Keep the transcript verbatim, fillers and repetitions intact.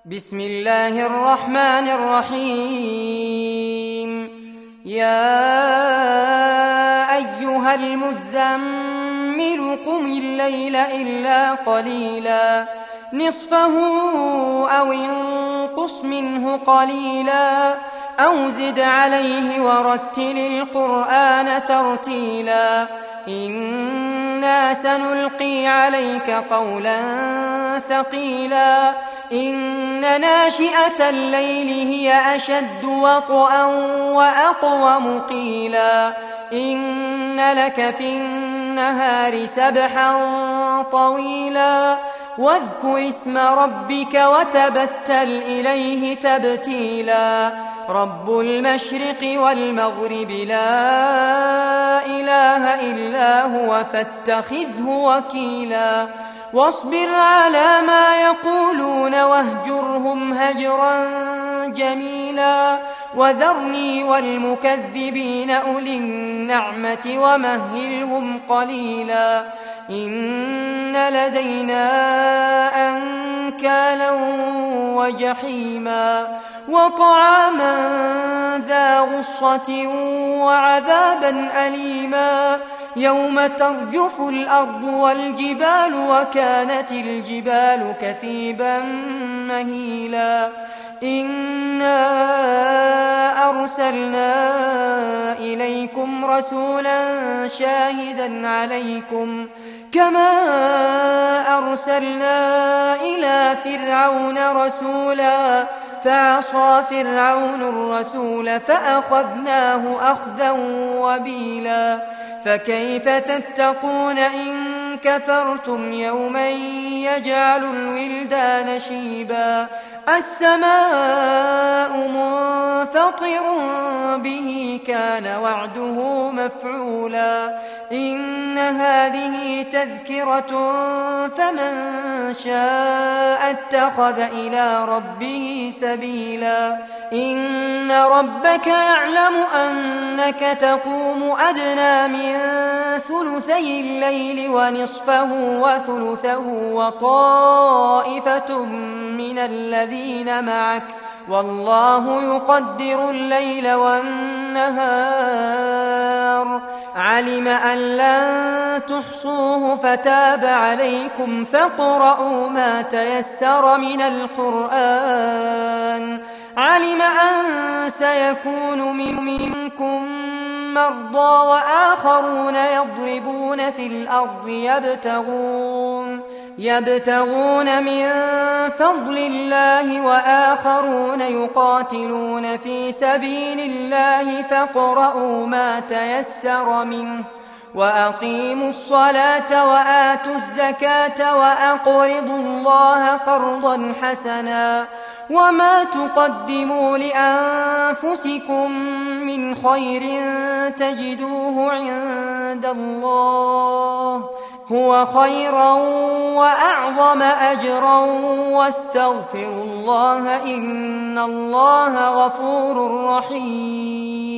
بسم الله الرحمن الرحيم. يا أيها المزمل قم الليل إلا قليلا نصفه أو انقص منه قليلا أو زد عليه ورتل القرآن ترتيلا إنا سنلقي عليك قولا ثقيلا إن ناشئة الليل هي أشد وطئا وأقوم قيلا إن لك في النهار سبحا طويلا واذكر اسم ربك وتبتل إليه تبتيلا رب المشرق والمغرب لا إله إلا هو فاتخذه وكيلا واصبر على ما يقولون واهجرهم هجرا جميلا وذرني والمكذبين أولي النعمة ومهلهم قليلا إن لدينا أنكالا وجحيما وطعاما ذا غصة وعذابا أليما يوم ترجف الأرض والجبال وكانت الجبال كثيبا مهيلا إنا أرسلنا إليكم رسولا شاهدا عليكم كما أرسلنا إلى فرعون رسولا فعصى فرعون الرسول فأخذناه أخذا وبيلا فكيف تتقون إن كفرتم يوما يجعل الولدان شيبا السماء منفطر به كان وعده مفعولا إن هذه تذكرة فمن شاء اتخذ إلى ربه سبيلا إن ربك يعلم أنك تقوم أدنى من ثلثي الليل ونصفه وثلثه وطائفة من الذين معك والله يقدر الليل والنهار علم أن لن تحصوه فتاب عليكم فاقرؤوا ما تيسر من القرآن علم أن سيكون منكم مرضى وآخرون يضربون في الأرض يبتغون يبتغون من فضل الله وآخرون يقاتلون في سبيل الله فاقرؤوا ما تيسر منه وأقيموا الصلاة وآتوا الزكاة وأقرضوا الله قرضا حسنا وما تقدموا لأنفسكم من خير تجدوه عند الله هو خيرا وأعظم أجرا واستغفروا الله إن الله غفور رحيم.